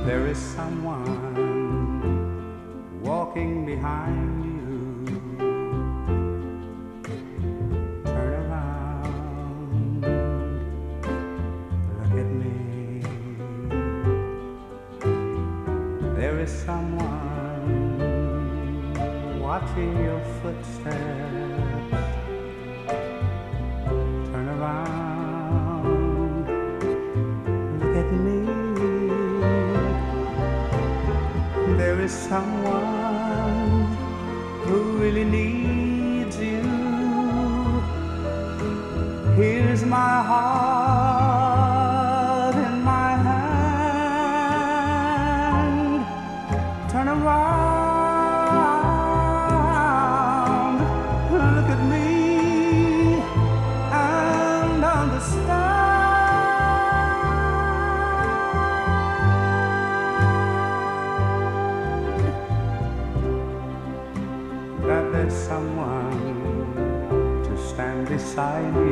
There is someone walking behind you. Turn around, look at me. There is someone watching your footsteps. Turn around, look at me. There is someone who really needs you. Here's my heart in my hand. Turn around, look at me and understand that there's someone to stand beside you.